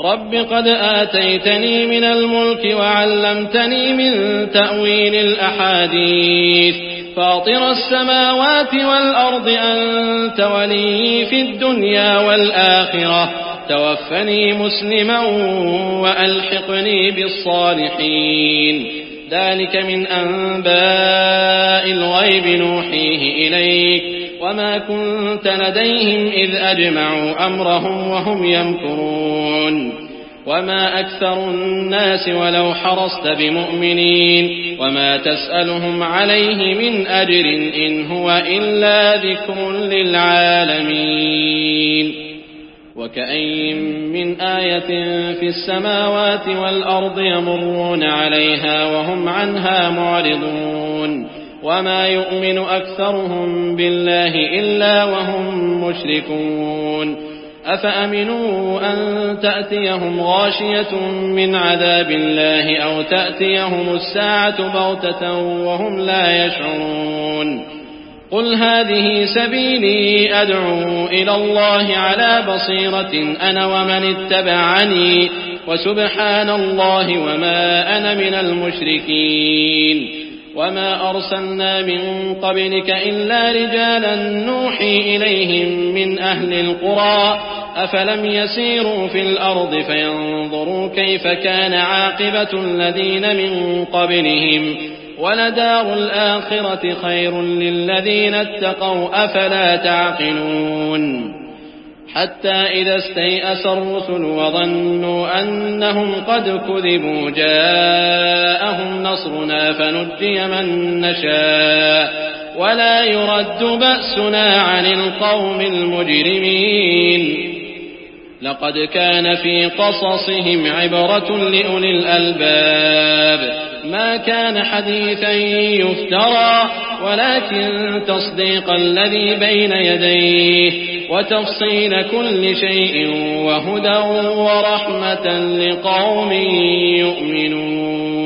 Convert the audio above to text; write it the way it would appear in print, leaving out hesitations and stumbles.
رب قد آتيتني من الملك وعلمتني من تأويل الأحاديث فاطر السماوات والأرض أنت ولي في الدنيا والآخرة توفني مسلما وألحقني بالصالحين ذلك من أنباء الغيب نوحيه إليك وما كنت لديهم إذ أجمعوا أمرهم وهم يمكرون وما أكثر الناس ولو حرصت بمؤمنين وما تسألهم عليه من أجر إن هو إلا ذكر للعالمين وكأين من آية في السماوات والأرض يمرون عليها وهم عنها معرضون وما يؤمن أكثرهم بالله إلا وهم مشركون أفأمنوا أن تأتيهم غاشية من عذاب الله أو تأتيهم الساعة بغتة وهم لا يشعرون قل هذه سبيلي أدعو إلى الله على بصيرة أنا ومن اتبعني وسبحان الله وما أنا من المشركين وما أرسلنا من قبلك إلا رجالا نوحي إليهم من أهل القرى أفلم يسيروا في الأرض فينظروا كيف كان عاقبة الذين من قبلهم ولدار الآخرة خير للذين اتقوا أفلا تعقلون حتى إذا استيأس الرسل وظنوا أنهم قد كذبوا جاءهم نصرنا فنجي من نشاء ولا يرد بأسنا عن القوم المجرمين لقد كان في قصصهم عبرة لأولي الألباب ما كان حديثا يفترى ولكن تصديق الذي بين يديه وتفصيل كل شيء وهدى ورحمة لقوم يؤمنون